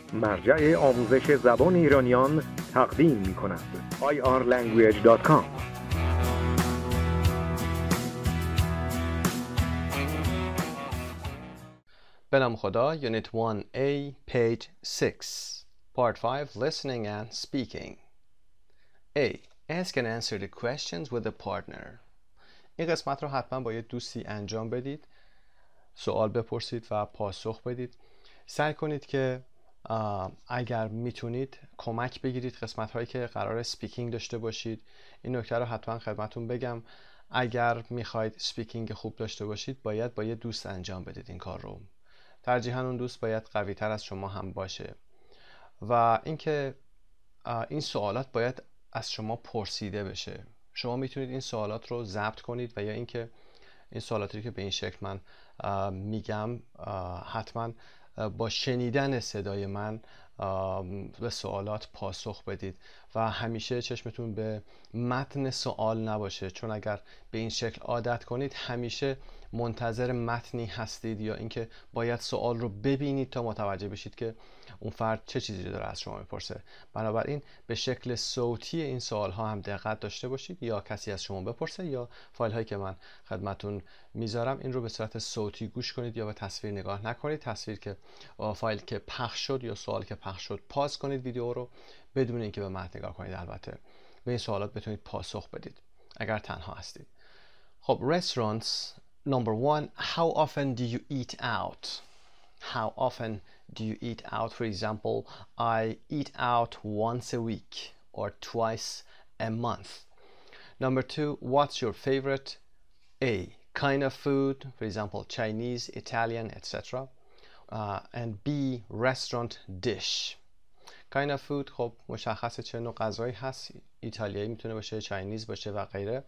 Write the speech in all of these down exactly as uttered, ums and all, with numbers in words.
مرجع آموزش زبان ایرانیان تقدیم می کند. آی آر لنگویج دات کام. به نام خدا. Unit one A, page six, Part five, Listening and Speaking. A. Ask and answer the questions with a partner. این قسمت رو حتما با یه دوستی انجام بدید. سوال بپرسید و پاسخ بدید. سعی کنید که اگر میتونید کمک بگیرید قسمت هایی که قرار سپیکینگ داشته باشید. این نکته رو حتما خدمتون بگم. اگر میخواید سپیکینگ خوب داشته باشید باید با یه دوست انجام بدید این کار رو. ترجیحاً اون دوست باید قوی تر از شما هم باشه و اینکه این سوالات باید از شما پرسیده بشه. شما میتونید این سوالات رو ضبط کنید و یا اینکه این سوالاتی که به این شکل من میگم حتما با شنیدن صدای من به سوالات پاسخ بدید و همیشه چشمتون به متن سوال نباشه، چون اگر به این شکل عادت کنید همیشه منتظر متنی هستید یا اینکه باید سوال رو ببینید تا متوجه بشید که اون فرد چه چیزی رو داره از شما میپرسه. بنابراین به شکل صوتی این سوال ها هم دقت داشته باشید، یا کسی از شما بپرسه یا فایل هایی که من خدمتون میذارم این رو به صورت صوتی گوش کنید یا به تصویر نگاه نکنید. تصویر که فایل که پخش شد یا سوال که پخش شد پاس کنید ویدیو رو بدون اینکه به متن نگاه کنید. البته به این سوالات بتونید پاسخ بدید اگر تنها هستید. خب restaurants. Number one, how often do you eat out? How often do you eat out? For example, I eat out once a week or twice a month. Number two, what's your favorite A kind of food? For example, Chinese, Italian, et cetera. Uh, and B restaurant dish. Kind of food خب مشخصه چه نوع غذایی هست. ایتالیایی میتونه باشه، چاینیز باشه و غیره.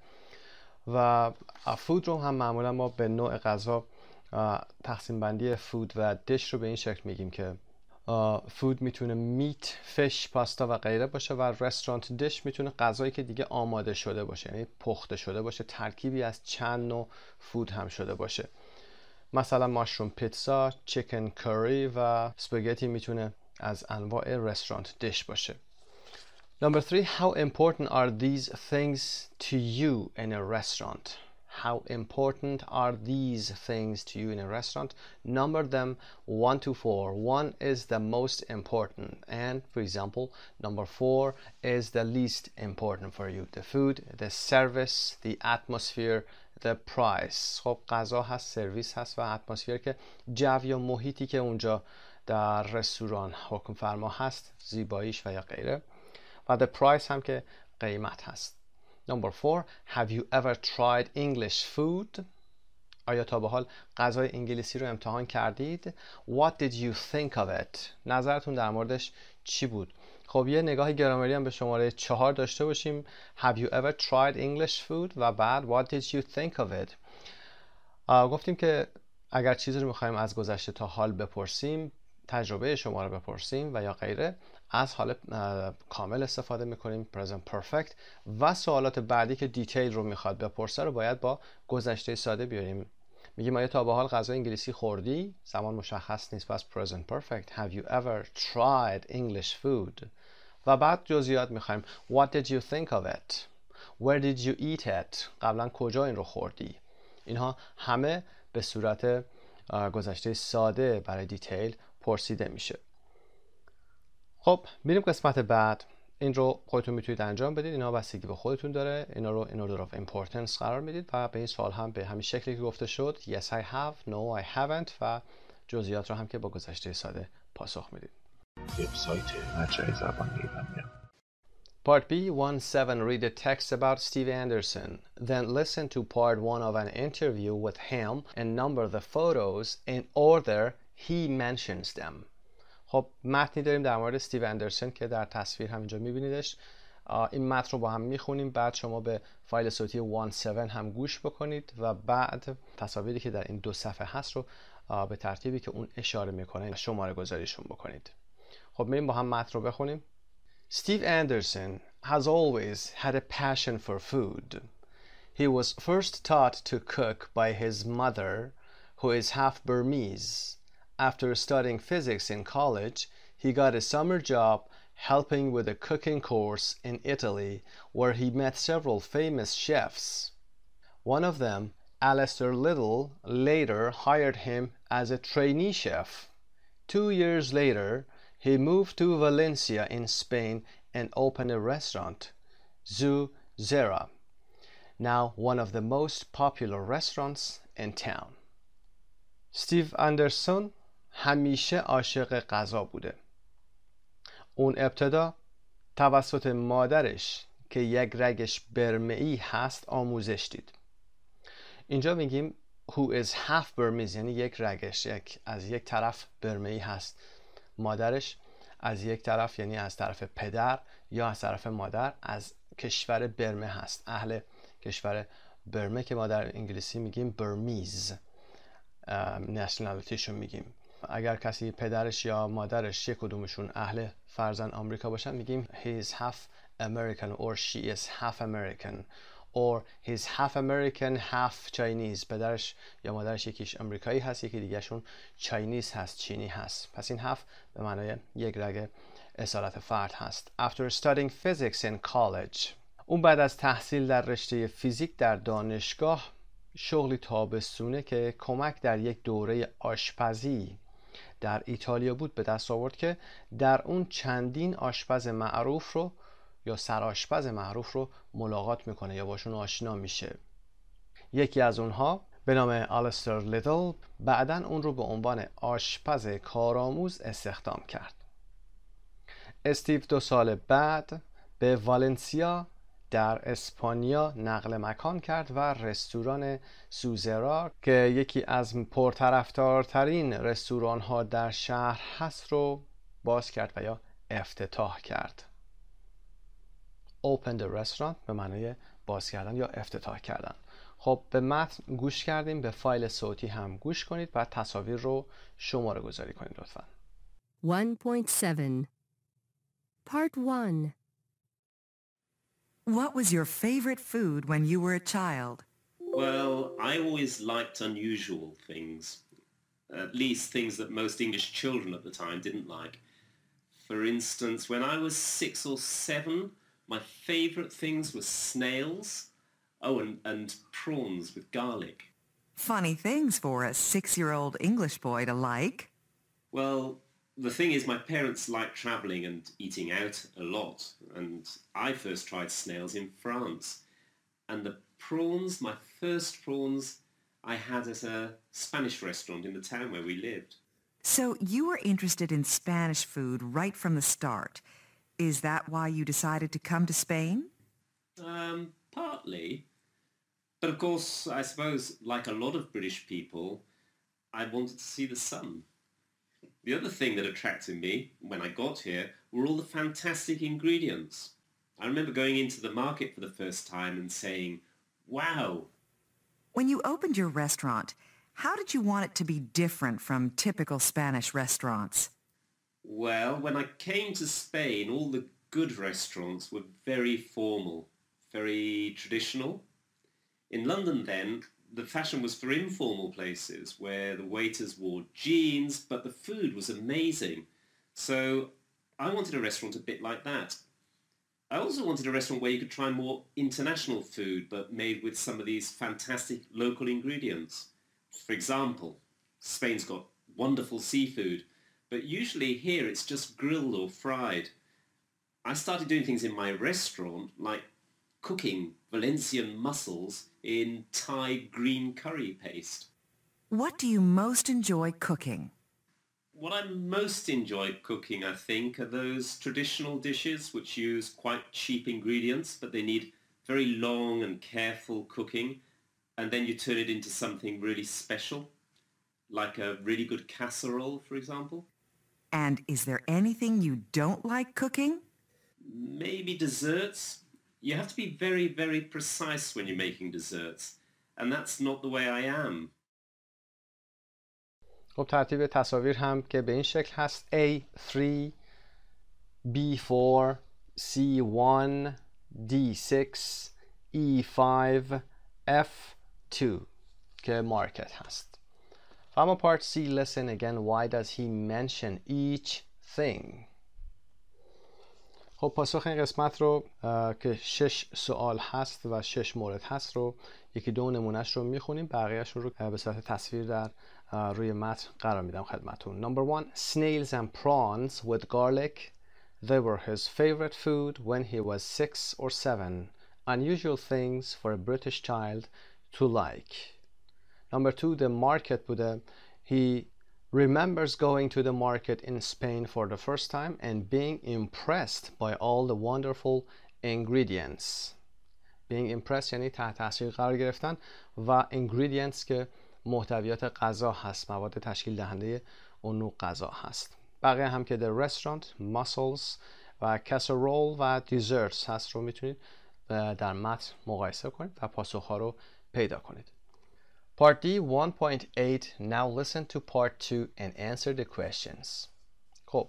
و فود رو هم معمولا ما به نوع غذا تقسیم بندی فود و دش رو به این شکل میگیم که فود میتونه میت، فش، پاستا و غیره باشه و رستورانت دش میتونه غذایی که دیگه آماده شده باشه، یعنی پخته شده باشه، ترکیبی از چند نوع فود هم شده باشه. مثلا ماشروم پیتزا، چیکن کری و اسپاگتی میتونه از انواع رستورانت دش باشه. Number three, how important are these things to you in a restaurant? How important are these things to you in a restaurant? Number them one to four. One is the most important, and for example, number four is the least important for you. The food, the service, the atmosphere, the price. خب غذا هست، سرویس هست و اتمسفر که جو یا محیطی که اونجا در رستوران حکم فرما هست، زیباییش و یا غیره. و the price هم که قیمت هست. Number four, have you ever tried English food? آیا تا به حال غذای انگلیسی رو امتحان کردید؟ What did you think of it? نظرتون در موردش چی بود؟ خب یه نگاه گرامری هم به شماره چهار داشته باشیم. Have you ever tried English food? و بعد what did you think of it? گفتیم که اگر چیزی رو میخوایم از گذشته تا حال بپرسیم، تجربه شما رو بپرسیم و یا غیره، از حال کامل استفاده میکنیم present perfect و سوالات بعدی که دیتیل رو میخواد بپرسه رو باید با گذشته ساده بیاریم. میگیم آیا تا به حال غذای انگلیسی خوردی؟ زمان مشخص نیست، پس present perfect. Have you ever tried English food? و بعد جزئیات میخوایم. What did you think of it? Where did you eat it? قبلا کجا این رو خوردی؟ اینها همه به صورت گذشته ساده برای دیتیل پرسیده میشه. خب میریم قسمت بعد. این رو خودتون میتونید انجام بدید. اینا بستگی به خودتون داره. اینا رو in order of importance قرار میدید و به این سوال هم به همین شکلی که گفته شد yes I have, no I haven't و جزئیات رو هم که با گذشته ساده پاسخ میدید. وبسایت مرجع زبان ایرانیان. Part B, one seven, read a text about Steve Anderson. Then listen to part one of an interview with him and number the photos in order he mentions them. خب متنی داریم در مورد استیو اندرسن که در تصویر همینجا میبینیدش. این متن رو با هم میخونیم، بعد شما به فایل صوتی یک هفت هم گوش بکنید و بعد تصاویری که در این دو صفحه هست رو به ترتیبی که اون اشاره میکنه شماره گذاریشون بکنید. خب میریم با هم متن رو بخونیم. Steve Anderson has always had a passion for food. He was first taught to cook by his mother, who is half Burmese. After studying physics in college, he got a summer job helping with a cooking course in Italy where he met several famous chefs. One of them, Alistair Little, later hired him as a trainee chef. Two years later, he moved to Valencia in Spain and opened a restaurant, Zu Zera, now one of the most popular restaurants in town. استیو اندرسون همیشه عاشق غذا بوده. اون ابتدا توسط مادرش که یک رگش برمه‌ای هست آموزش دید. اینجا میگیم who is half Burmese، یعنی یک رگش یک از یک طرف برمه‌ای هست. مادرش از یک طرف یعنی از طرف پدر یا از طرف مادر از کشور برمه هست. اهل کشور برمه که ما در انگلیسی میگیم برمیز، نشنالیتیشون میگیم. اگر کسی پدرش یا مادرش یک کدومشون اهل فرزن آمریکا باشن میگیم he is half American or she is half American or he's half American half Chinese. پدرش یا مادرش یکیش امریکایی هست یکی دیگهشون چاینیز هست، چینی هست. پس این half به معنای یک رگ اصالت فرد هست. After studying physics in college، اون بعد از تحصیل در رشته فیزیک در دانشگاه شغلی تابستونه که کمک در یک دوره آشپزی در ایتالیا بود به دست آورد که در اون چندین آشپز معروف رو یا سرآشپز معروف رو ملاقات میکنه یا باشون آشنا میشه. یکی از اونها به نام آلستر لیتل بعداً اون رو به عنوان آشپز کارآموز استخدام کرد. استیو دو سال بعد به والنسیا در اسپانیا نقل مکان کرد و رستوران سوزرا که یکی از پرطرفدارترین رستوران ها در شهر هست رو باز کرد و یا افتتاح کرد. Open the restaurant به معنای باز کردن یا افتتاح کردن. خب به متن گوش کردیم، به فایل صوتی هم گوش کنید و تصاویر رو شماره گذاری کنید لطفاً. one point seven Part one. What was your favorite food when you were a child? Well, I always liked unusual things. At least things that most English children at the time didn't like. For instance, when I was six or seven, my favorite things were snails. Oh, and, and prawns with garlic. Funny things for a six-year-old English boy to like. Well, the thing is, my parents liked traveling and eating out a lot, and I first tried snails in France. And the prawns, my first prawns, I had at a Spanish restaurant in the town where we lived. So you were interested in Spanish food right from the start. Is that why you decided to come to Spain? Um, partly. But of course, I suppose, like a lot of British people, I wanted to see the sun. The other thing that attracted me when I got here were all the fantastic ingredients. I remember going into the market for the first time and saying, wow. When you opened your restaurant, how did you want it to be different from typical Spanish restaurants? Well, when I came to Spain, all the good restaurants were very formal, very traditional. In London then, the fashion was for informal places where the waiters wore jeans, but the food was amazing. So I wanted a restaurant a bit like that. I also wanted a restaurant where you could try more international food, but made with some of these fantastic local ingredients. For example, Spain's got wonderful seafood, but usually here it's just grilled or fried. I started doing things in my restaurant like cooking Valencian mussels in Thai green curry paste. What do you most enjoy cooking? What I most enjoy cooking, I think, are those traditional dishes which use quite cheap ingredients, but they need very long and careful cooking, and then you turn it into something really special, like a really good casserole, for example. And is there anything you don't like cooking? Maybe desserts. You have to be very, very precise when you're making desserts, and that's not the way I am. خب ترتیب تصاویر هم که به این شکل هست A three B four C one D six E five F two که مارکت هست. اما part C, listen again. Why does he mention each thing. خب پاسخ این قسمت رو که شش سوال هست و شش مورد هست رو یکی دو نمونهش رو میخونیم، بقیهش رو به صورت تصویر در روی متن قرار میدم خدمتون. Number one, snails and prawns with garlic. They were his favorite food when he was six or seven. Unusual things for a British child to like. Number two, the market بوده. He remembers going to the market in Spain for the first time and being impressed by all the wonderful ingredients. Being impressed یعنی تحت تاثیر قرار گرفتن و ingredients که محتویات غذا هست، مواد تشکیل دهنده اون نوع غذا هست. بقیه هم که the restaurant, mussels و casserole و desserts هست رو میتونید در متن مقایسه کنید و پاسخ ها رو پیدا کنید. Part D one point eight. Now listen to part two and answer the questions. خب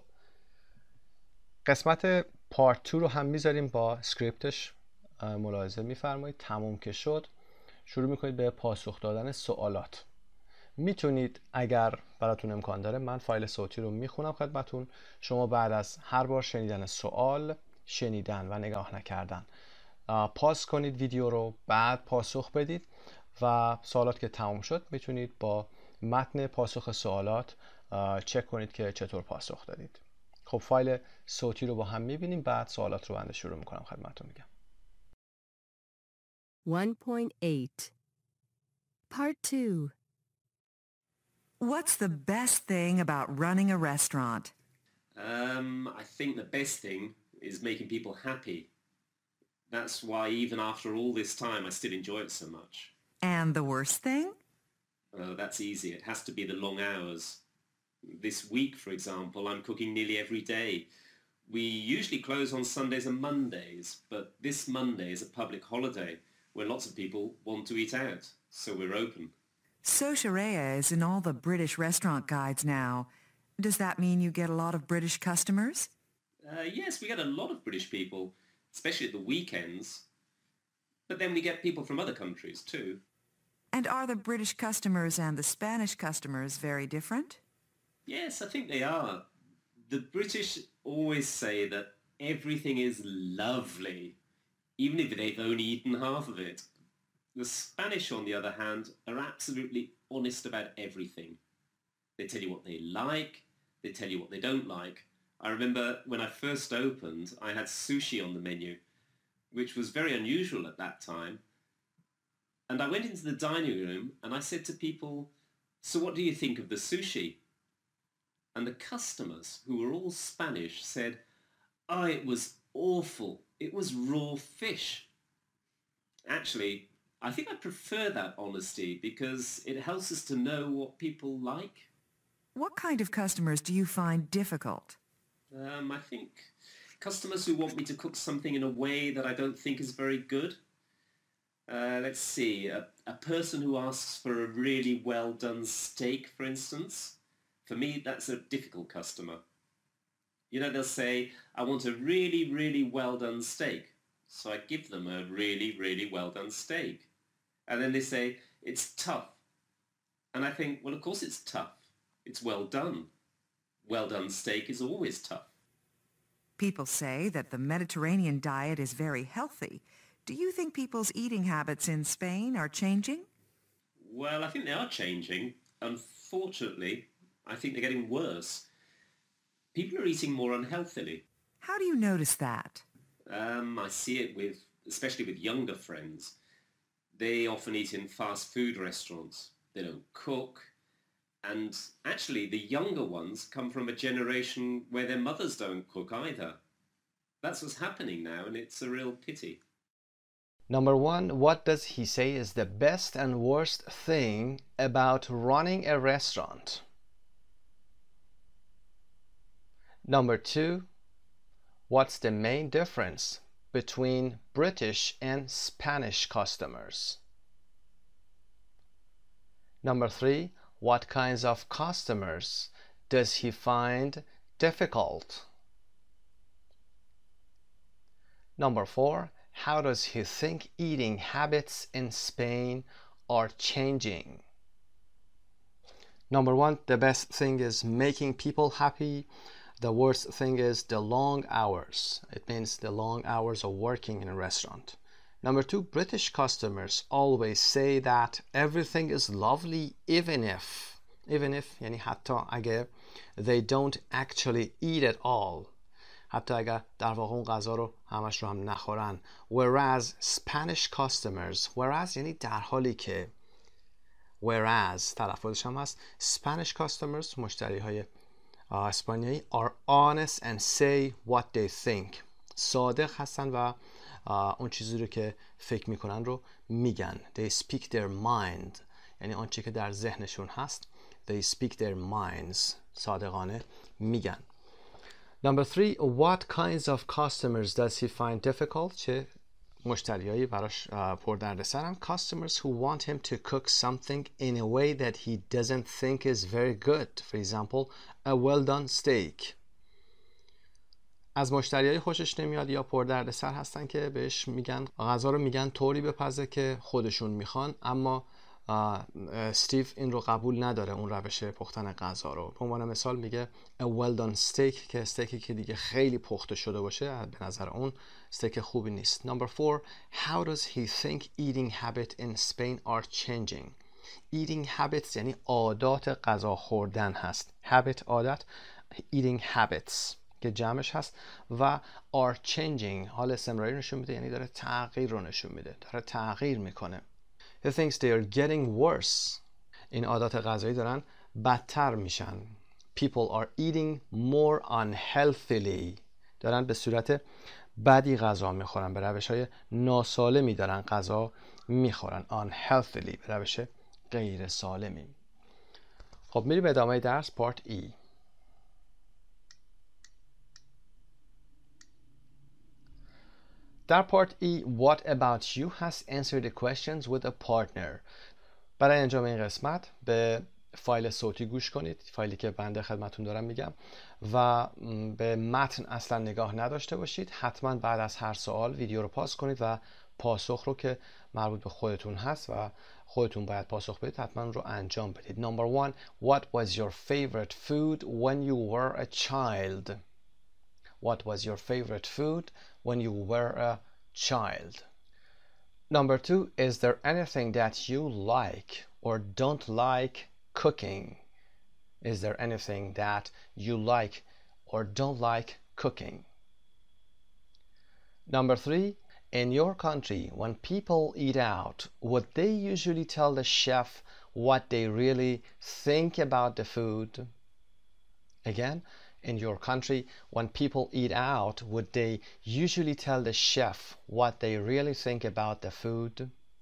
قسمت part two رو هم میذاریم با سکریپتش ملاحظه میفرمایید. تموم که شد شروع میکنید به پاسخ دادن سوالات. میتونید اگر براتون امکان داره من فایل صوتی رو میخونم خدمتون، شما بعد از هر بار شنیدن سوال، شنیدن و نگاه نکردن پاس کنید ویدیو رو، بعد پاسخ بدید و سوالات که تمام شد میتونید با متن پاسخ سوالات چک کنید که چطور پاسخ دادید. خب فایل صوتی رو با هم میبینیم، بعد سوالات رو بنده شروع میکنم خدمتتون میگم. one point eight. Part two. What's the best thing about running a restaurant? Um, I think the best thing is making people happy. That's why even after all this time I still enjoy it so much. And the worst thing? Oh, that's easy. It has to be the long hours. This week, for example, I'm cooking nearly every day. We usually close on Sundays and Mondays, but this Monday is a public holiday where lots of people want to eat out, so we're open. Sociarea is in all the British restaurant guides now. Does that mean you get a lot of British customers? Uh, yes, we get a lot of British people, especially at the weekends. But then we get people from other countries too. And are the British customers and the Spanish customers very different? Yes, I think they are. The British always say that everything is lovely, even if they've only eaten half of it. The Spanish, on the other hand, are absolutely honest about everything. They tell you what they like, they tell you what they don't like. I remember when I first opened, I had sushi on the menu, which was very unusual at that time. And I went into the dining room and I said to people, so what do you think of the sushi? And the customers, who were all Spanish, said, oh, it was awful. It was raw fish. Actually, I think I prefer that honesty because it helps us to know what people like. What kind of customers do you find difficult? Um, I think customers who want me to cook something in a way that I don't think is very good. Uh, let's see, a, a person who asks for a really well-done steak, for instance. For me, that's a difficult customer. You know, they'll say, I want a really, really well-done steak. So I give them a really, really well-done steak. And then they say, it's tough. And I think, well, of course it's tough. It's well done. Well-done steak is always tough. People say that the Mediterranean diet is very healthy. Do you think people's eating habits in Spain are changing? Well, I think they are changing. Unfortunately, I think they're getting worse. People are eating more unhealthily. How do you notice that? Um, I see it with, especially with younger friends. They often eat in fast food restaurants. They don't cook. And actually, the younger ones come from a generation where their mothers don't cook either. That's what's happening now, and it's a real pity. Number one, what does he say is the best and worst thing about running a restaurant? Number two, what's the main difference between British and Spanish customers? Number three, what kinds of customers does he find difficult? Number four, how does he think eating habits in Spain are changing? Number one, the best thing is making people happy. The worst thing is the long hours. It means the long hours of working in a restaurant. Number two, British customers always say that everything is lovely even if even if یعنی حتی اگه they don't actually eat at all. حتی اگر در واقع اون غذا رو همش رو هم نخورن. Whereas Spanish customers, whereas یعنی در حالی که whereas تلفظش هم هست Spanish customers مشتری های اسپانیایی are honest and say what they think. صادق هستن و اون چیزی رو که فکر میکنن رو میگن. They speak their mind. یعنی آنچه که در ذهنشون هست they speak their minds. صادقانه میگن. Number three, what kinds of customers does he find difficult? چه مشتریایی براش پر دردسرن؟ Customers who want him to cook something in a way that he doesn't think is very good. For example, a well done steak. از مشتریایی خوشش نمیاد یا پر دردسر هستن که بهش میگن غذا رو میگن طوری بپزه که خودشون میخوان، اما استیو این رو قبول نداره، اون روش پختن غذا رو. به عنوان مثال میگه a well done steak که استیکی که دیگه خیلی پخته شده باشه به نظر اون استیک خوبی نیست. Number four, how does he think eating habits in Spain are changing? Eating habits یعنی عادات غذا خوردن هست. habit عادت، eating habits که جمعش هست و are changing حال استمراری نشون میده، یعنی داره تغییر رو نشون میده، داره تغییر میکنه. He thinks they are getting worse. این عادات غذایی دارن بدتر میشن. People are eating more unhealthily. دارن به صورت بدی غذا میخورن، به روش های ناسالمی دارن غذا میخورن. unhealthily به روش غیر سالمی. خب میریم ادامه درس پارت ای. در پارت ای What about you has answered the questions with a partner. برای انجام این قسمت به فایل صوتی گوش کنید، فایلی که بنده خدمتون دارم میگم، و به متن اصلا نگاه نداشته باشید. حتما بعد از هر سوال ویدیو رو پاس کنید و پاسخ رو که مربوط به خودتون هست و خودتون باید پاسخ بدید حتما رو انجام بدید. Number one, what was your favorite food when you were a child? What was your favorite food when you were a child? Number two, is there anything that you like or don't like cooking? Is there anything that you like or don't like cooking? Number three, in your country, when people eat out, would they usually tell the chef what they really think about the food? Again, in your country, when people eat out, would they usually tell the chef what they really think about the food?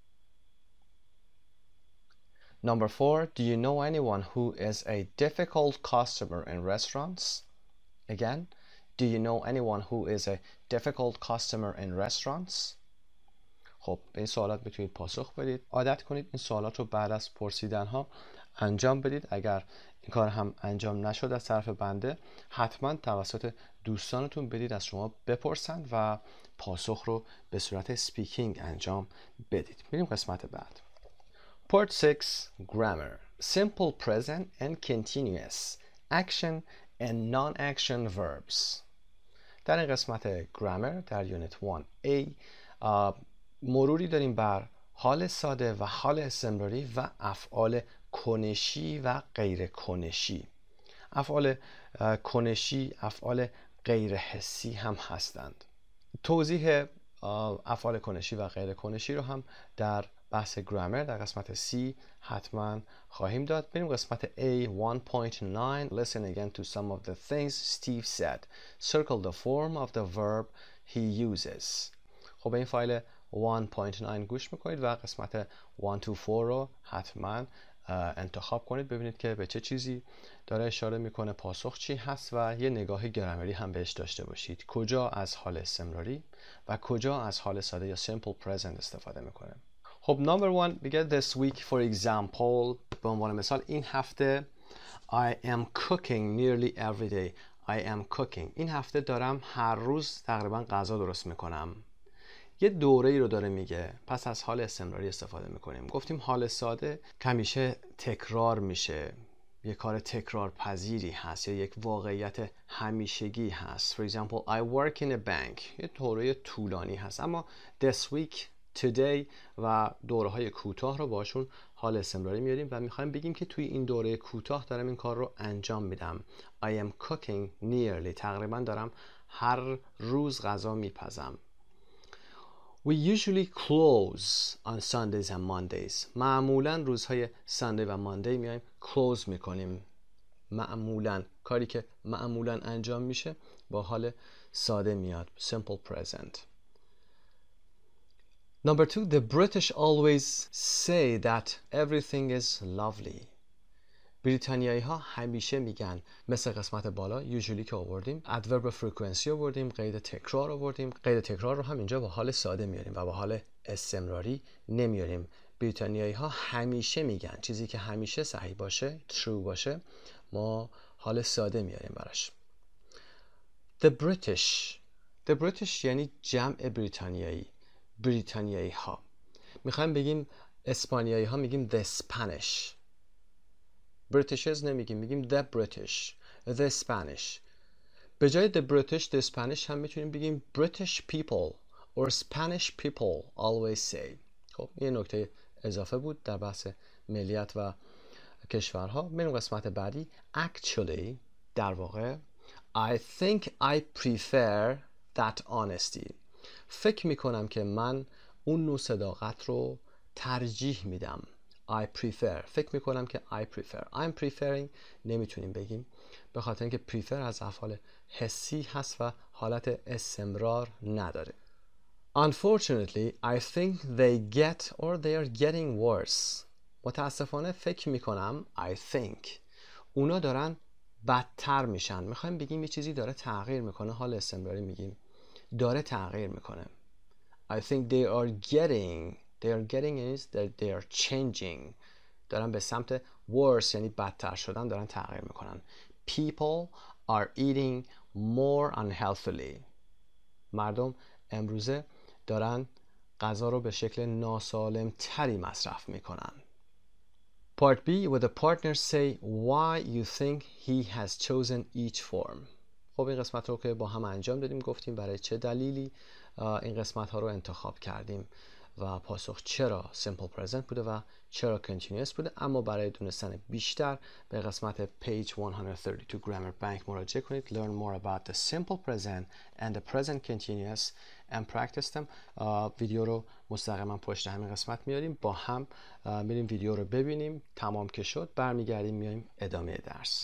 Number four, do you know anyone who is a difficult customer in restaurants? Again, do you know anyone who is a difficult customer in restaurants? خب به این سوالات میتونید پاسخ بدید. عادت کنید این سوالات رو بعد از پرسیدن ها انجام بدید. اگر این کار هم انجام نشد از طرف بنده، حتما توسط دوستانتون بدید از شما بپرسند و پاسخ رو به صورت سپیکینگ انجام بدید. میریم قسمت بعد. Part six, Grammar. Simple present and continuous. Action and non-action verbs. در این قسمت Grammar در یونیت one A مروری داریم بر حال ساده و حال استمراری و افعال کنشی و غیر کنشی. افعال کنشی افعال غیر حسی هم هستند. توضیح افعال کنشی و غیر کنشی رو هم در بحث گرامر در قسمت C حتما خواهیم داد. بریم قسمت A one point nine. Listen again to some of the things Steve said. Circle the form of the verb he uses. خب این فایل one point nine گوش میکنید و قسمت one to four رو حتما انتخاب کنید، ببینید که به چه چیزی داره اشاره میکنه، پاسخ چی هست و یه نگاه گرامری هم بهش داشته باشید. کجا از حال استمراری و کجا از حال ساده یا simple present استفاده میکنه. خب number one میگه this week for example. به عنوان مثال این هفته I am cooking nearly every day. I am cooking. این هفته دارم هر روز تقریبا غذا درست میکنم. یه دوره ای رو داره میگه، پس از حال استمراری استفاده میکنیم. گفتیم حال ساده همیشه تکرار میشه، یک کار تکرار پذیری هست یا یک واقعیت همیشگی هست. For example, I work in a bank. یه دوره طولانی هست، اما this week, today و دوره‌های کوتاه رو باشون حال استمراری میاریم و میخوایم بگیم که توی این دوره کوتاه دارم این کار رو انجام میدم. I am cooking nearly. تقریبا دارم هر روز غذا میپزم. We usually close on Sundays and Mondays. معمولا روزهای ساندی و ماندی میایم close میکنیم. معمولا کاری که معمولا انجام میشه با حال ساده میاد. Simple present. Number two, the British always say that everything is lovely. بریتانیایی ها همیشه میگن، مثل قسمت بالا usually که آوردیم، adverb frequency آوردیم، قید تکرار آوردیم. قید تکرار رو هم اینجا با حال ساده میاریم و با حال استمراری نمیاریم. بریتانیایی ها همیشه میگن، چیزی که همیشه صحیح باشه، true باشه، ما حال ساده میاریم براش. The British. The British یعنی جمع بریتانیایی. بریتانیایی ها. میخوایم بگیم اسپانیایی ها میگیم the Spanish. Britishers نمیگیم، میگیم the British, the Spanish. به جای the British, the Spanish هم میتونیم بگیم British people or Spanish people always say. خب یه نکته اضافه بود در بحث ملیت و کشورها. میریم قسمت بعدی. Actually, در واقع I think I prefer that honesty. فکر میکنم که من اون نوع صداقت رو ترجیح میدم. I prefer. فکر میکنم که I prefer. I'm preferring نمیتونیم بگیم به خاطر اینکه prefer از افعال حسی هست و حالت استمرار نداره. Unfortunately, I think they get or they are getting worse. متاسفانه فکر میکنم I think اونا دارن بدتر میشن. میخوایم بگیم یه چیزی داره تغییر میکنه، حال استمراری میگیم داره تغییر میکنه. I think they are getting They are getting is that they are changing. دارن به سمت worse یعنی بدتر شدن دارن تغییر میکنن. People are eating more unhealthily. مردم امروزه دارن غذا رو به شکل ناسالم تری مصرف میکنن. Part B, with the partner say why you think he has chosen each form. خب این قسمت رو که با هم انجام دادیم، گفتیم برای چه دلیلی این قسمت ها رو انتخاب کردیم و پاسخ چرا simple present بوده و چرا continuous بوده. اما برای دونستن بیشتر به قسمت page one thirty-two Grammar Bank مراجعه کنید. Learn more about the simple present and the present continuous and practice them. ویدیو رو مستقیما پشت همین قسمت میاریم، با هم میریم ویدیو رو ببینیم. تمام که شد برمیگردیم میایم ادامه درس.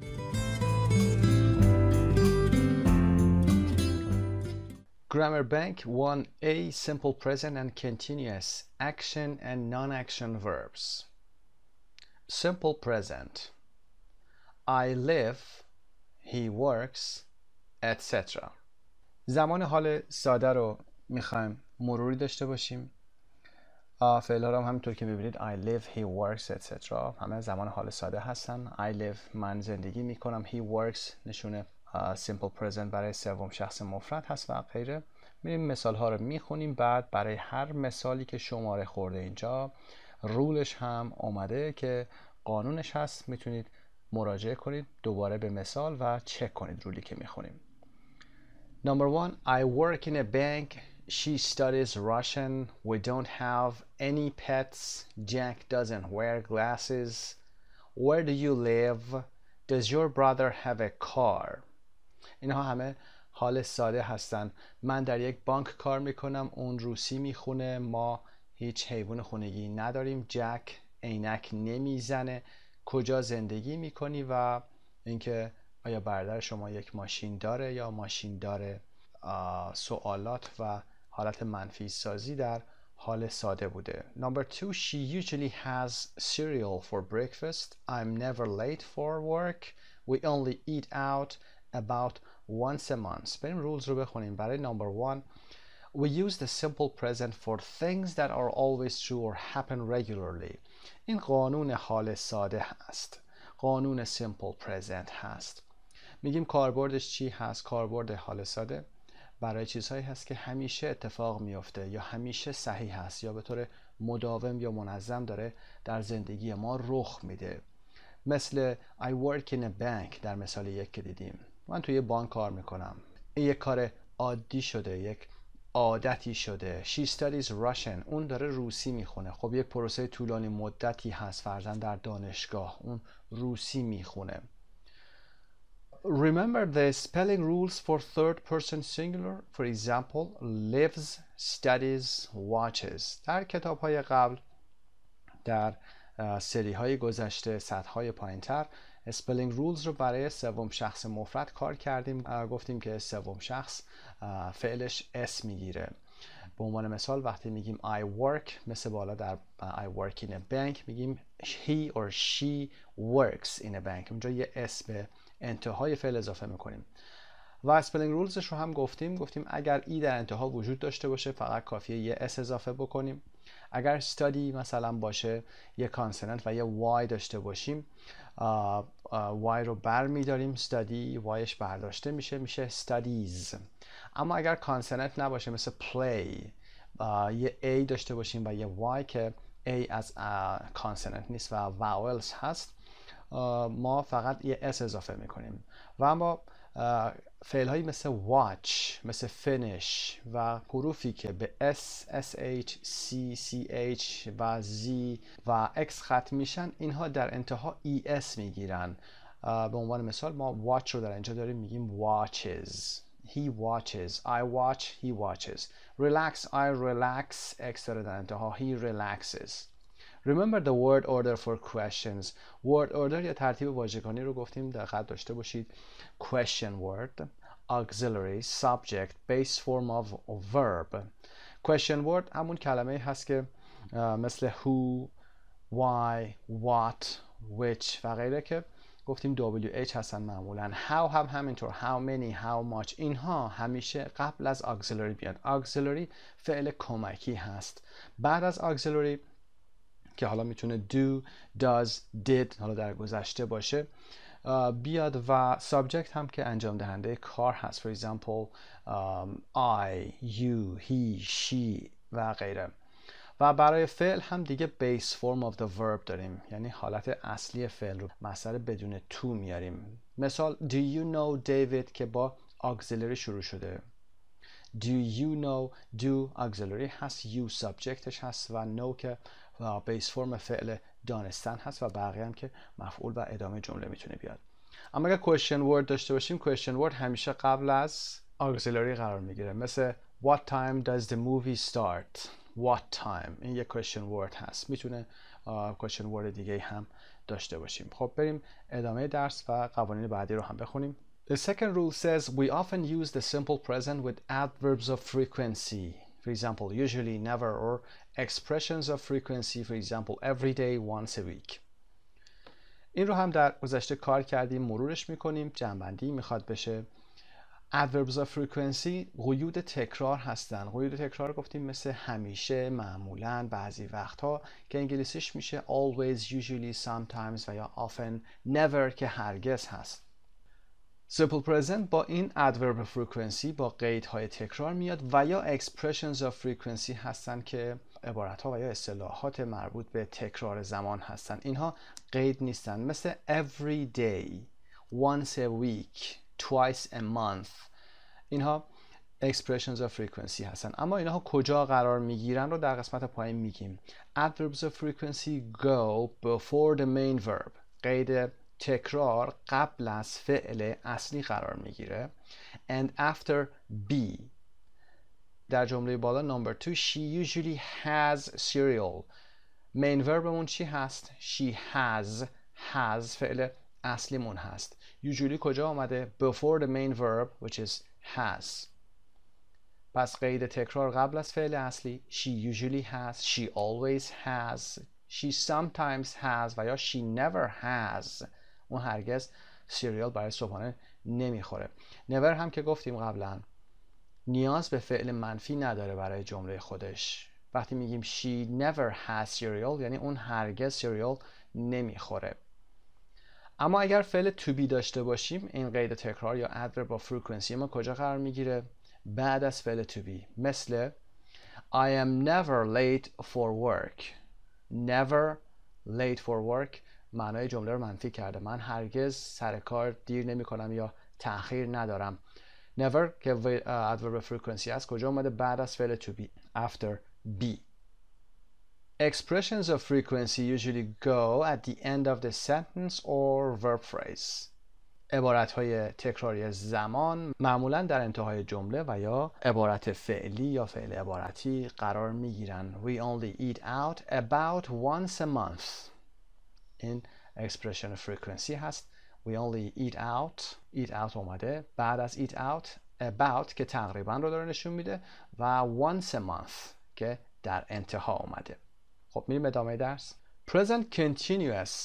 Grammar Bank one A, simple present and continuous, action and non-action verbs. Simple present. I live, he works, et cetera. زمان حال ساده رو میخوایم مروری داشته باشیم. فعلا رو هم همینطور که میبینید I live, he works, et cetera. همه زمان حال ساده هستن. I live من زندگی میکنم. He works نشونه simple present برای سوم شخص مفرد هست و غیره. میریم مثال ها رو میخونیم، بعد برای هر مثالی که شماره خورده اینجا رولش هم اومده که قانونش هست، میتونید مراجعه کنید دوباره به مثال و چک کنید رولی که میخونیم. Number one, I work in a bank. She studies Russian. We don't have any pets. Jack doesn't wear glasses. Where do you live? Does your brother have a car? اینها همه حال ساده هستن. من در یک بانک کار میکنم. اون روسی میخونه. ما هیچ حیوان خونگی نداریم. جک عینک نمیزنه. کجا زندگی میکنی و اینکه آیا برادر شما یک ماشین داره یا ماشین داره. سوالات و حالت منفی سازی در حال ساده بوده. Number two, she usually has cereal for breakfast. I'm never late for work. We only eat out about once a month. بریم rules رو بخونیم. برای number one, we use the simple present for things that are always true or happen regularly. این قانون حال ساده هست. قانون simple present هست. میگیم کاربردش چی هست؟ کاربرد حال ساده برای چیزهایی هست که همیشه اتفاق میفته یا همیشه صحیح هست یا به طور مداوم یا منظم داره در زندگی ما رخ میده. مثل I work in a bank در مثال یک که دیدیم. من توی بانک کار میکنم. این یک کار عادی شده، یک عادتی شده. She studies Russian. اون داره روسی میخونه. خب یک پروسه طولانی مدتی هست، فرضاً در دانشگاه اون روسی میخونه. Remember the spelling rules for third person singular. For example, lives, studies, watches. در کتاب های قبل، در سری های گذشته، سطح های پایین تر، spelling rules رو برای سوم شخص مفرد کار کردیم. گفتیم که سوم شخص فعلش اس میگیره. به عنوان مثال وقتی میگیم I work، مثل بالا در I work in a bank میگیم he or she works in a bank. اونجا یه اس به انتهای فعل اضافه میکنیم. و اسپلینگ رولزش رو هم گفتیم گفتیم اگر ای در انتها وجود داشته باشه فقط کافیه یه اس اضافه بکنیم. اگر study مثلا باشه یه کانسوننت و یه y داشته باشیم، آ، آ، y رو بر میداریم، study yش برداشته میشه میشه studies. اما اگر کانسوننت نباشه مثل play، یه a داشته باشیم و یه y که a از کانسوننت نیست و vowels هست، ما فقط یه s اضافه میکنیم. و اما فعل هایی مثل watch، مثل finish و حروفی که به s, sh, c, ch و z و x ختم میشن، اینها در انتها es میگیرن. به عنوان مثال ما watch رو در اینجا داریم میگیم watches. He watches. I watch. He watches. Relax. I relax. x داره در انتها. He relaxes. Remember the word order for questions. Word order یا ترتیب واژگانی رو گفتیم دقت داشته باشید. Question word, auxiliary, subject, base form of verb. Question word همون کلمه هست که مثل who, why, what, which و غیره که گفتیم دبلیو اچ هستن معمولا. how هم همینطور. how many, how much. اینها همیشه قبل از auxiliary بیاد. auxiliary فعل کمکی هست. بعد از auxiliary که حالا میتونه do, does, did حالا در گذشته باشه بیاد و subject هم که انجام دهنده کار هست. For example um, I, you, he, she و غیره. و برای فعل هم دیگه base form of the verb داریم، یعنی حالت اصلی فعل رو مصدر بدون to میاریم. مثال do you know David که با auxiliary شروع شده. do you know do auxiliary هست، you subjectش هست و know که بیس فرم فعل دانستن هست و بقیه هم که مفعول و ادامه جمله میتونه بیاد. اما اگر question word داشته باشیم question word همیشه قبل از auxiliary قرار میگیره. مثل what time does the movie start. what time این یک question word هست. میتونه question word دیگه هم داشته باشیم. خب بریم ادامه درس و قوانین بعدی رو هم بخونیم. The second rule says we often use the simple present with adverbs of frequency. For example, usually, never, or expressions of frequency. For example, every day, once a week. این رو هم در گذشته کار کردیم، مرورش میکنیم. جنبندی میخواد بشه. Adverbs of frequency قیود تکرار هستن. قیود تکرار گفتیم مثل همیشه، معمولاً، بعضی وقتها که انگلیسیش میشه always, usually, sometimes و یا often. never که هرگز هست. Simple present با این adverb of frequency با قیدهای تکرار میاد و یا expressions of frequency هستن که عبارتها و یا اصطلاحات مربوط به تکرار زمان هستن. اینها قید نیستن، مثل every day, once a week, twice a month. اینها expressions of frequency هستن. اما اینها کجا قرار میگیرن رو در قسمت پایین میگیم. Adverbs of frequency go before the main verb. قید تکرار قبل از فعل اصلی قرار میگیره. And after be. در جمله بالا نمبر دو she usually has cereal. main verbمون چی هست؟ she has. has فعل اصلیمون هست. usually کجا آمده؟ before the main verb which is has. پس قید تکرار قبل از فعل اصلی she usually has, she always has, she sometimes has و یا she never has. اون هرگز سیریال برای صبحانه نمیخوره. never هم که گفتیم قبلا نیاز به فعل منفی نداره برای جمله خودش. وقتی میگیم she never has cereal یعنی اون هرگز سیریال نمیخوره. اما اگر فعل to be داشته باشیم این قید تکرار یا adverb of frequency ما کجا قرار میگیره؟ بعد از فعل to be. مثل I am never late for work. never late for work معنای جمله رو منفی کرده. من هرگز سر کار دیر نمی کنم یا تأخیر ندارم. never که adverb frequency است کجا اومده؟ بعد از فعل to be after be. Expressions of frequency usually go at the end of the sentence or verb phrase. عبارت‌های تکراری زمان معمولاً در انتهای جمله و یا عبارت فعلی یا فعل عبارتی قرار می‌گیرن. We only eat out about once a month. این expression frequency هست. We only eat out. eat out اومده بعد از eat out. about که تقریباً رو داره نشون میده و once a month که در انتها اومده. خب میریم ادامه درس. Present continuous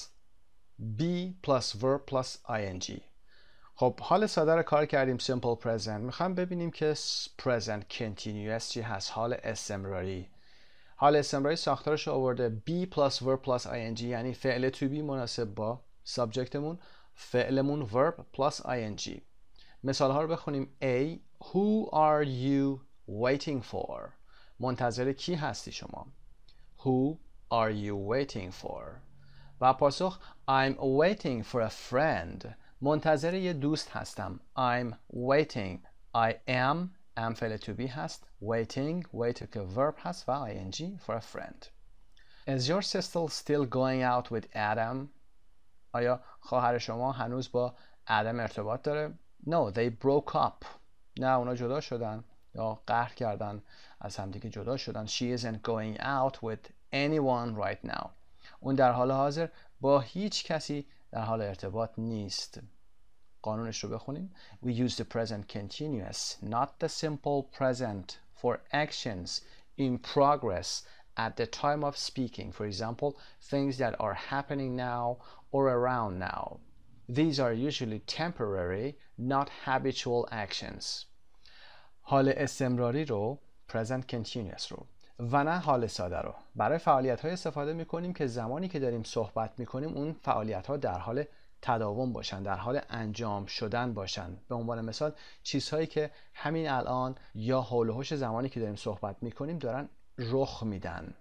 be plus verb plus ing. خب حال ساده رو کار کردیم simple present. میخوام ببینیم که present continuous چی هست. حال استمراری. حال استمراری ساختارش آورده be plus verb plus ing یعنی فعل to be مناسب با subjectمون، فعلمون verb plus ing. مثال ها رو بخونیم. A. Who are you waiting for؟ منتظر کی هستی شما؟ Who are you waiting for؟ و پاسخ I'm waiting for a friend. منتظر یه دوست هستم. I'm waiting. I am am فعل to be هست. Waiting wait که verb هست و ing for a friend. Is your sister still going out with Adam؟ آیا خواهر شما هنوز با آدم ارتباط داره؟ No, they broke up. نه اونا جدا شدن یا قهر کردن، از همدیگه جدا شدن. She isn't going out with anyone right now. اون در حال حاضر با هیچ کسی در حال ارتباط نیست. قانونش رو بخونیم. We use the present continuous, not the simple present, for actions in progress at the time of speaking. For example, things that are happening now or around now. These are usually temporary, not habitual actions. حال استمراری رو present continuous رو و نه حال ساده رو برای فعالیت های استفاده می کنیم که زمانی که داریم صحبت می کنیم اون فعالیت ها در حال تداوم باشن، در حال انجام شدن باشن. به عنوان مثال چیزهایی که همین الان یا حول و حوش زمانی که داریم صحبت می کنیم دارن رخ میدن.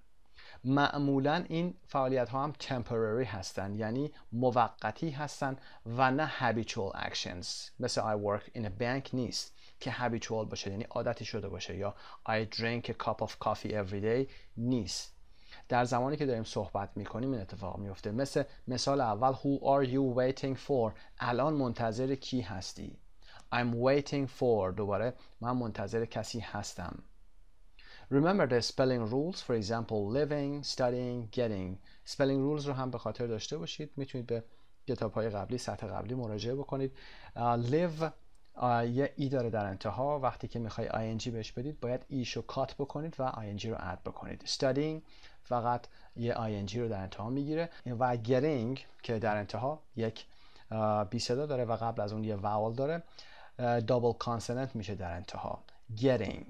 معمولا این فعالیت ها هم temporary هستن یعنی موقتی هستن و نه habitual actions. مثل I work in a bank نیست که habitual باشه یعنی عادتی شده باشه، یا I drink a cup of coffee every day نیست. در زمانی که داریم صحبت میکنیم این اتفاق میفته. مثل مثال اول Who are you waiting for؟ الان منتظر کی هستی؟ I'm waiting for. دوباره من منتظر کسی هستم. Remember the spelling rules. For example, living, studying, getting. Spelling rules رو هم به خاطر داشته باشید. میتونید به کتاب‌های قبلی، سطح قبلی مراجعه بکنید. uh, live uh, یه ای داره در انتها. وقتی که میخوای ing بهش بدید باید ایشو کات بکنید و ing رو اد بکنید. Studying فقط یه ing رو در انتها میگیره و getting که در انتها یک uh, بی صدا داره و قبل از اون یه vowel داره double uh, consonant میشه در انتها. Getting.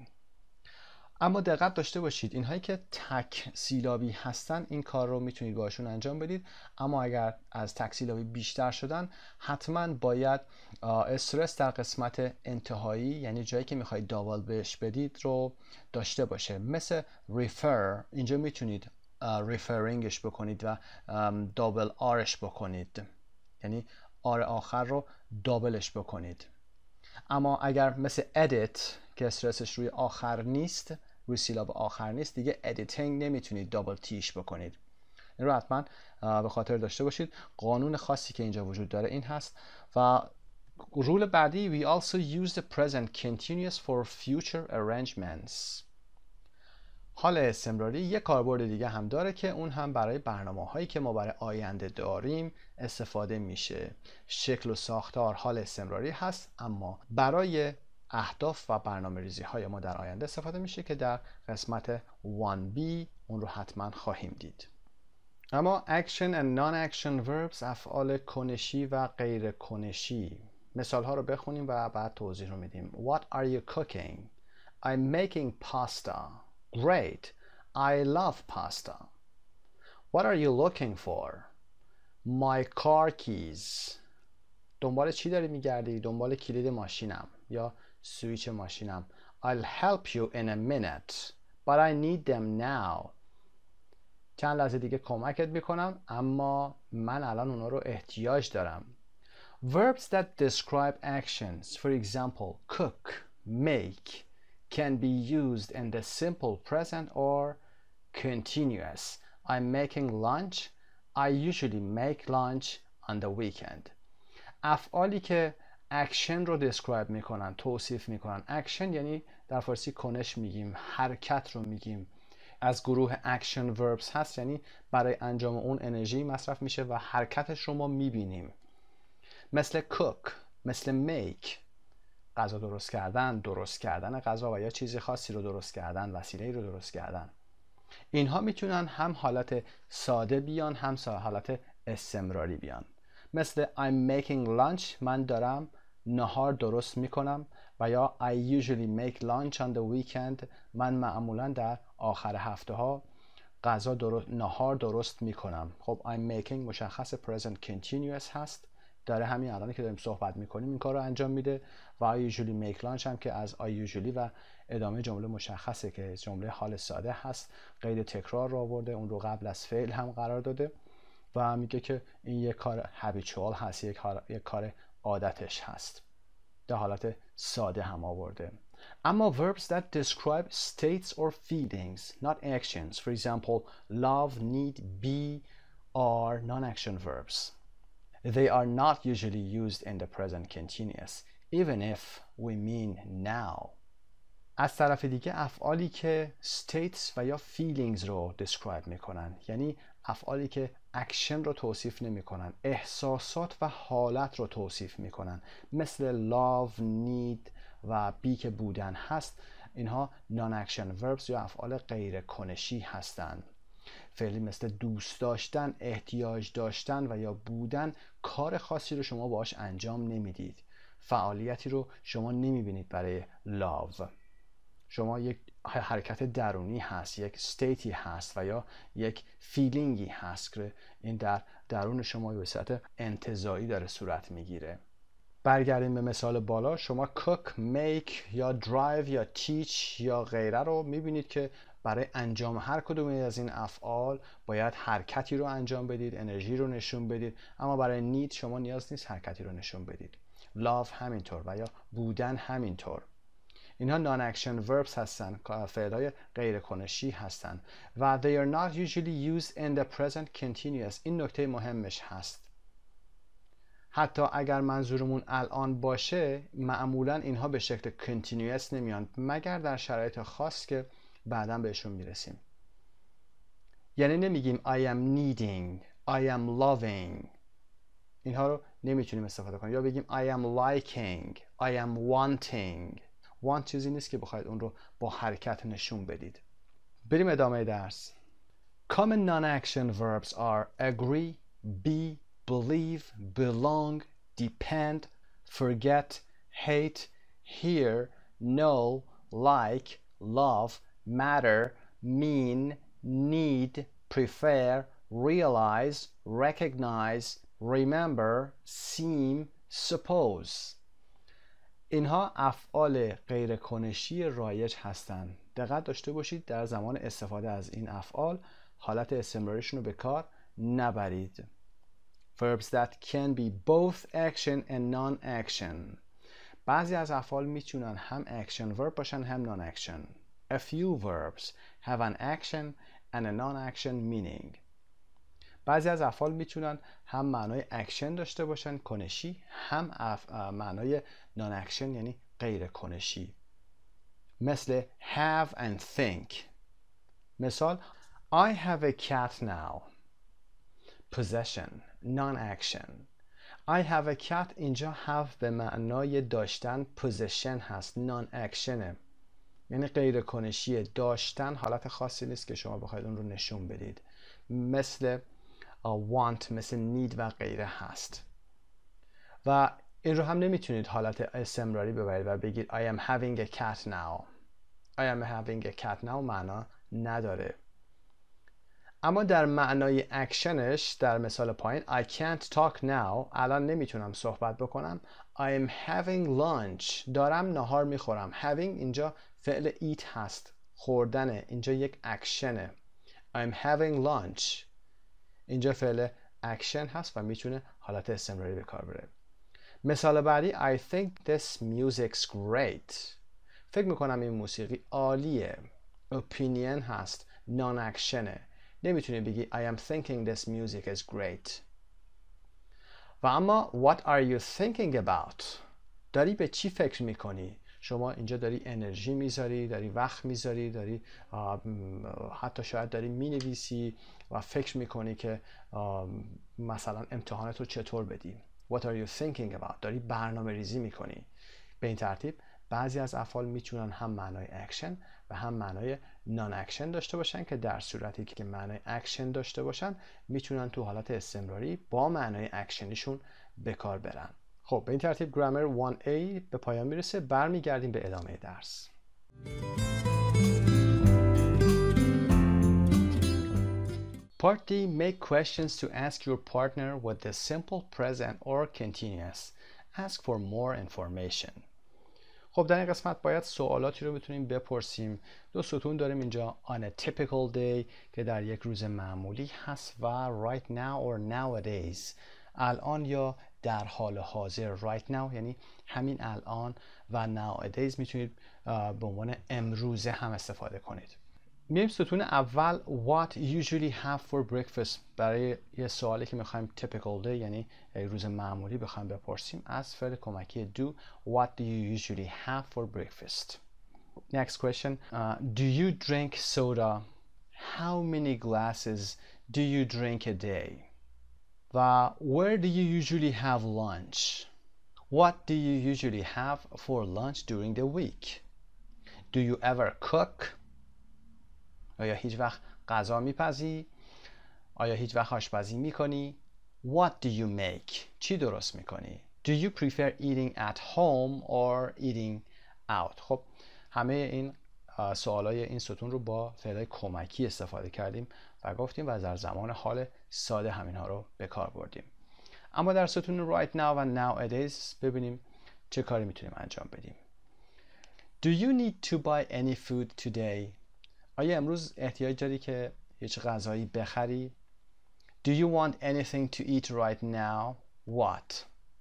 اما دقت داشته باشید اینهایی که تک سیلابی هستن این کار رو میتونید باشون انجام بدید، اما اگر از تک سیلابی بیشتر شدن حتما باید استرس در قسمت انتهایی یعنی جایی که میخواید دابل بهش بدید رو داشته باشه. مثل refer اینجا میتونید referringش بکنید و دابل آرش بکنید یعنی آر آخر رو دابلش بکنید. اما اگر مثل edit که استرسش روی آخر نیست، روی سیلاب آخر نیست، دیگه editing نمیتونید دابل تیش بکنید. این رو حتما به خاطر داشته باشید. قانون خاصی که اینجا وجود داره این هست. و رول بعدی we also use the present continuous for future arrangements. حال استمراری یک کاربرد دیگه هم داره که اون هم برای برنامه هایی که ما برای آینده داریم استفاده میشه. شکل و ساختار حال استمراری هست اما برای اهداف و برنامه ریزی های ما در آینده استفاده میشه که در قسمت وان بی اون رو حتما خواهیم دید. اما action and non-action verbs افعال کنشی و غیر کنشی. مثال ها رو بخونیم و بعد توضیح رو میدیم. What are you cooking? I'm making pasta. Great. I love pasta. What are you looking for? My car keys. دنبال چی داری میگردی؟ دنبال کلید ماشینم یا سویچ ماشینم. I'll help you in a minute, but I need them now. چند لحظه دیگه کمکت میکنم اما من الان اونا رو احتیاج دارم. Verbs that describe actions, for example, cook, make, can be used in the simple present or continuous. I'm making lunch. I usually make lunch on the weekend. افعالی که اکشن رو describe میکنن، توصیف میکنن. اکشن یعنی در فارسی کنش میگیم، حرکت رو میگیم. از گروه اکشن verbs هست، یعنی برای انجام اون انرژی مصرف میشه و حرکتش رو ما میبینیم. مثل cook، مثل make، غذا درست کردن، درست کردن غذا و یا چیز خاصی رو درست کردن، وسیله‌ای رو درست کردن. اینها میتونن هم حالت ساده بیان، هم حالت استمراری بیان. مثل I'm making lunch، من دارم نهار درست میکنم، و یا I usually make lunch on the weekend، من معمولا در آخر هفته ها غذا درست، نهار درست میکنم. خب I'm making مشخص present continuous هست، داره همین الان که داریم صحبت میکنیم این کار رو انجام میده. و I usually make lunch هم که از I usually و ادامه جمله مشخصه که جمله حال ساده هست، قید تکرار رو آورده، اون رو قبل از فعل هم قرار داده و میگه که این یک کار habitual هست، یک کار, یک کار عادتش هست، در حالت ساده هم آورده. اما verbs that describe states or feelings, not actions, for example, love, need, be, are non-action verbs. They are not usually used in the present continuous, even if we mean now. از طرف دیگه افعالی که states و یا feelings رو describe میکنن، یعنی افعالی که اکشن رو توصیف نمیکنن، احساسات و حالت رو توصیف میکنن، مثل love, need و be که بودن هست، اینها non-action verbs یا افعال غیر کنشی هستند. فعلی مثل دوست داشتن، احتیاج داشتن و یا بودن، کار خاصی رو شما باهاش انجام نمیدید، فعالیتی رو شما نمیبینید برای love. شما یک حرکت درونی هست، یک استیتی هست و یا یک فیلینگی هست که این در درون شما به صورت انتزاعی داره صورت میگیره. برگردیم به مثال بالا، شما cook، make یا drive یا teach یا غیره رو میبینید که برای انجام هر کدوم از این افعال باید حرکتی رو انجام بدید، انرژی رو نشون بدید، اما برای need شما نیاز نیست حرکتی رو نشون بدید. love همینطور و یا بودن همینطور. اینها non-action verbs هستن، فعلهای غیر کنشی هستن و they are not usually used in the present continuous. این نکته مهمش هست. حتی اگر منظورمون الان باشه، معمولا اینها به شکل continuous نمیان مگر در شرایط خاص که بعداً بهشون میرسیم. یعنی نمیگیم I am needing، I am loving، اینها رو نمیتونیم استفاده کنیم. یا بگیم I am liking، I am wanting. want چیزی نیست که بخواید اون رو با حرکت نشون بدید. بریم ادامه درس. Common non-action verbs are agree, be, believe, belong, depend, forget, hate, hear, know, like, love, matter, mean, need, prefer, realize, recognize, remember, seem, suppose. اینها افعال غیر کنشی رایج هستند. دقت داشته باشید در زمان استفاده از این افعال حالت استمراریشون رو به کار نبرید. Verbs that can be both action and non-action. بعضی از افعال میتونن هم action verb باشن هم non-action. A few verbs have an action and a non-action meaning. بعضی از افعال میتونن هم معنای اکشن داشته باشن کنشی، هم اف... معنای نان اکشن یعنی غیر کنشی، مثل have and think. مثال I have a cat now. Possession non-action. I have a cat، اینجا have به معنای داشتن، possession هست، non-actionه یعنی غیر کنشیه. داشتن حالت خاصی نیست که شما بخواید اون رو نشون بدید، مثل want، مثل need و غیره هست. و این رو هم نمیتونید حالت استمراری ببرید و بگید I am having a cat now. I am having a cat now معنا نداره. اما در معنای اکشنش در مثال پایین I can't talk now، الان نمیتونم صحبت بکنم. I am having lunch، دارم نهار میخورم. having اینجا فعل eat هست، خوردنه، اینجا یک اکشنه. I'm having lunch. اینجا فعل اکشن هست و میتونه حالت استمراری به کار بره. مثال بعدی I think this music's great. فکر میکنم این موسیقی عالیه. opinion هست، non actionه. نمیتونی بگی I am thinking this music is great. و اما what are you thinking about؟ داری به چی فکر میکنی؟ شما اینجا داری انرژی میذاری، داری وقت میذاری، داری حتی شاید داری مینویسی و فکر میکنی که مثلا امتحانات رو چطور بدی. What are you thinking about؟ داری برنامه ریزی میکنی. به این ترتیب بعضی از افعال میتونن هم معنای اکشن و هم معنای نان اکشن داشته باشن که در صورتی که معنای اکشن داشته باشن میتونن تو حالت استمراری با معنای اکشنیشون به کار برن. خب به این ترتیب گرامر وان ای به پایان میرسه. برمیگردیم به ادامه درس. Part D. Make questions to ask your partner with the simple present or continuous. Ask for more information. خب در این قسمت باید سوالاتی رو بتونیم بپرسیم. دو ستون داریم اینجا on a typical day که در یک روز معمولی هست و right now or nowadays. الان یا در حال حاضر. right now یعنی همین الان و nowadays میتونید به عنوان امروزه هم استفاده کنید. میریم ستون اول what usually have for breakfast. برای یه سوالی که میخوایم typical day یعنی روز معمولی بخوایم بپرسیم از فعل کمکی do. What do you usually have for breakfast? Next question. Uh, do you drink soda? How many glasses do you drink a day? و where do you usually have lunch? What do you usually have for lunch during the week? Do you ever cook? آیا هیچ وقت غذا میپزی؟ آیا هیچ وقت آشپزی میکنی؟ What do you make؟ چی درست میکنی؟ Do you prefer eating at home or eating out؟ خب همه این سوالای این ستون رو با فعلای کمکی استفاده کردیم و گفتیم و در زمان حال ساده همینها رو به کار بردیم. اما در ستون right now و nowadays ببینیم چه کاری میتونیم انجام بدیم. Do you need to buy any food today؟ آیا امروز احتیاج داری که هیچ غذایی بخری؟ Do you want anything to eat right now? What؟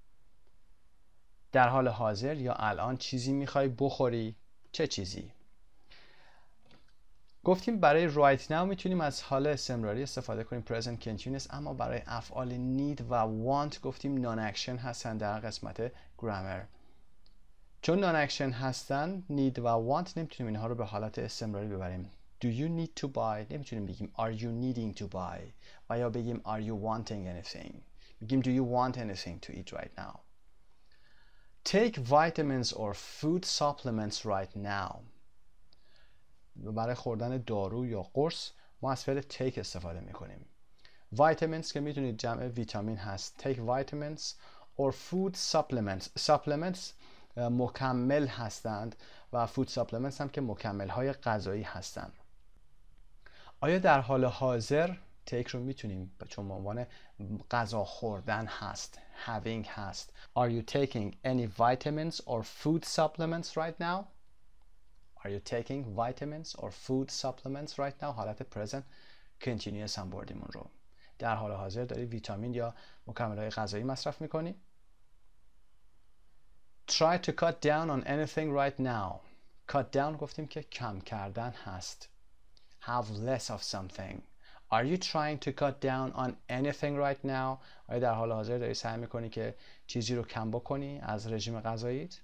در حال حاضر یا الان چیزی میخوای بخوری؟ چه چیزی؟ گفتیم برای right now میتونیم از حال استمراری استفاده کنیم present continuous، اما برای افعال need و want گفتیم non action هستن در قسمت grammar. چون non action هستن need و want نمیتونیم اینها رو به حالت استمراری ببریم. Do you need to buy؟ نمیتونیم بگیم are you needing to buy و یا بگیم are you wanting anything. بگیم do you want anything to eat right now. Take vitamins or food supplements right now. برای خوردن دارو یا قرص ما از فعل take استفاده میکنیم. vitamins که میدونید جمع ویتامین هست. take vitamins or food supplements. supplements مکمل هستند و food supplements هم که مکمل های غذایی هستند. آیا در حال حاضر take رو میتونیم چون به عنوان غذا خوردن هست having هست. Are you taking any vitamins or food supplements right now? Are you taking vitamins or food supplements right now? حالت present continuous هم بردیم اون رو. در حال حاضر داری ویتامین یا مکمل‌های غذایی مصرف میکنی؟ Try to cut down on anything right now. Cut down گفتیم که کم کردن هست. Have less of something. Are you trying to cut down on anything right now? آیا در حال حاضر داری سعی میکنی که چیزی رو کم بکنی از رژیم غذاییت؟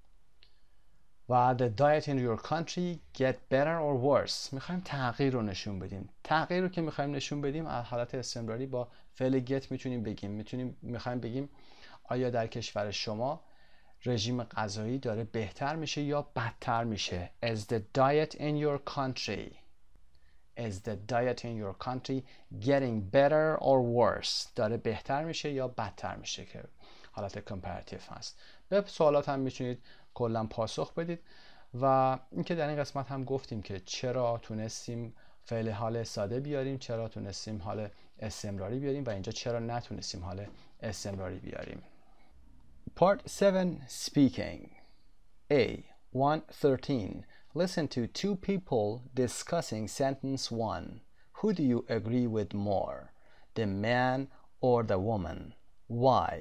و the diet in your country get better or worse. میخوایم تغییر رو نشون بدیم. تغییر رو که میخوایم نشون بدیم از حالت استمراری با فعل get میتونیم بگیم. میتونیم میخوایم بگیم آیا در کشور شما رژیم غذایی داره بهتر میشه یا بدتر میشه. Is the diet in your country Is the diet in your country getting better or worse؟ داره بهتر میشه یا بدتر میشه که حالت کمپاراتیو هست. به سوالات هم میتونید کلا پاسخ بدید و اینکه در این قسمت هم گفتیم که چرا تونستیم فعل حال ساده بیاریم، چرا تونستیم حال استمراری بیاریم و اینجا چرا نتونستیم حال استمراری بیاریم. Part seven Speaking. A. one thirteen. Listen to two people discussing sentence one. Who do you agree with more? The man or the woman? Why?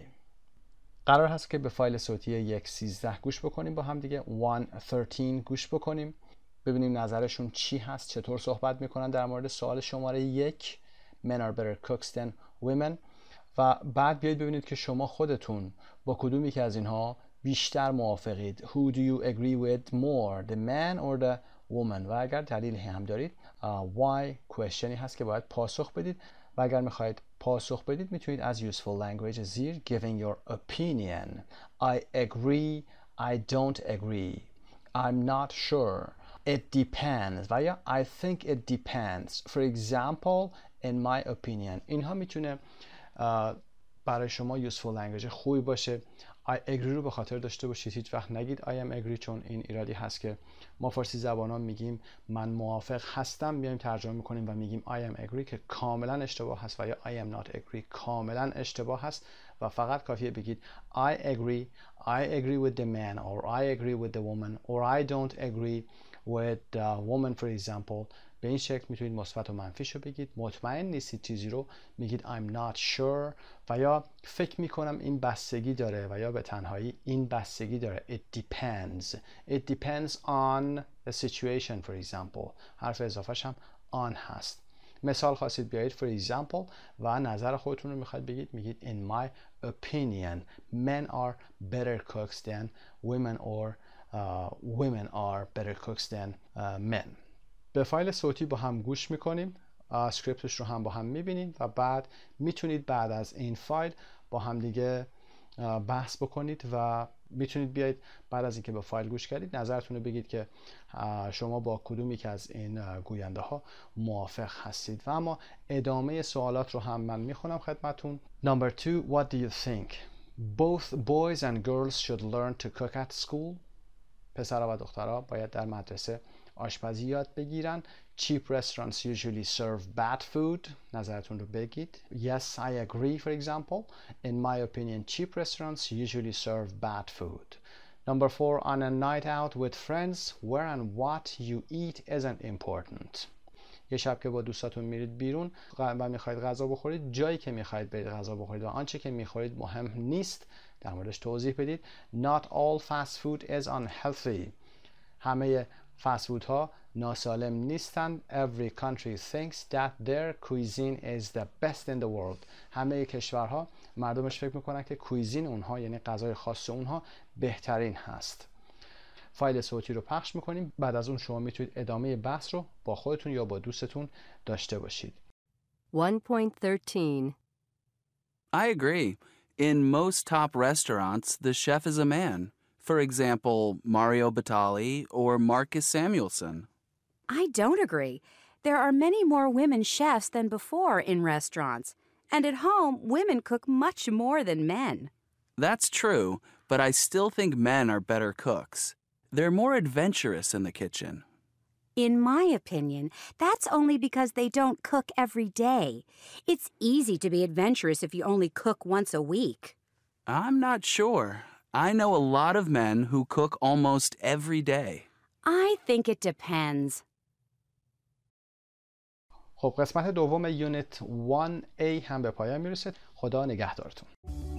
قرار هست که به فایل صوتی یک سیزده گوش بکنیم با هم دیگه. صد و سیزده گوش بکنیم ببینیم نظرشون چی هست، چطور صحبت میکنن در مورد سوال شماره یک Men are better cooks than women و بعد بیایید ببینید که شما خودتون با کدومی که از اینها بیشتر موافقید. Who do you agree with more? The man or the woman؟ و اگر دلیلی هم دارید uh, why questionی هست که باید پاسخ بدید و اگر میخواید پاسخ بدید میتونید از useful language زیر giving your opinion I agree I don't agree I'm not sure it depends و یا I think it depends for example in my opinion اینها میتونه uh, برای شما useful language خوبی باشه. I agree رو به خاطر داشته باشید، هیچ وقت نگید I am agree چون این ایرادی هست که ما فارسی زبانان میگیم من موافق هستم میایم ترجمه میکنیم و میگیم I am agree که کاملا اشتباه هست و یا I am not agree کاملا اشتباه هست و فقط کافیه بگید I agree I agree with the man or I agree with the woman or I don't agree with the woman for example. به این شکل میتونید مثبت و منفیشو بگید. مطمئن نیستید چیزی رو میگید I'm not sure و یا فکر میکنم این بستگی داره و یا به تنهایی این بستگی داره. It depends. It depends on the situation for example. حرف اضافهش هم on هست. مثال خواستید بیایید for example و نظر خودتون رو میخواید بگید میگید in my opinion men are better cooks than women or uh, women are better cooks than uh, men. به فایل صوتی با هم گوش میکنیم، اسکریپتش رو هم با هم میبینیم و بعد میتونید بعد از این فایل با هم دیگه بحث بکنید و میتونید بیاید بعد از اینکه به فایل گوش کردید نظرتون رو بگید که شما با کدومی که از این گوینده ها موافق هستید. و اما ادامه سوالات رو هم من میخونم خدمتون. Number two, what do you think? Both boys and girls should learn to cook at school. پسرها و دخترها باید در مدرسه آشپزی یاد بگیرن. Cheap restaurants usually serve bad food. نظرتون رو بگید. Yes, I agree for example. In my opinion, cheap restaurants usually serve bad food. Number four, on a night out with friends, where and what you eat isn't important. یه شب که با دوستاتون میرید بیرون و میخواید غذا بخورید، جایی که میخواید برید غذا بخورید و آنچه که میخورید مهم نیست، در موردش توضیح بدید. Not all fast food is unhealthy. همه فست فود ها ناسالم نیستند. Every country thinks that their cuisine is the best in the world. همه کشورها مردمش فکر میکنن که کویزین اونها یعنی غذای خاص اونها بهترین هست. فایل صوتی رو پخش میکنیم، بعد از اون شما میتونید ادامه بحث رو با خودتون یا با دوستتون داشته باشید. one point thirteen I agree. In most top restaurants, the chef is a man. For example, Mario Batali or Marcus Samuelsson. I don't agree. There are many more women chefs than before in restaurants. And at home, women cook much more than men. That's true, but I still think men are better cooks. They're more adventurous in the kitchen. In my opinion, that's only because they don't cook every day. It's easy to be adventurous if you only cook once a week. I'm not sure. I know a lot of men who cook almost every day. I think it depends. خب قسمت دوم یونیت وان ای هم به پایان میرسه. خدا نگهدارتون.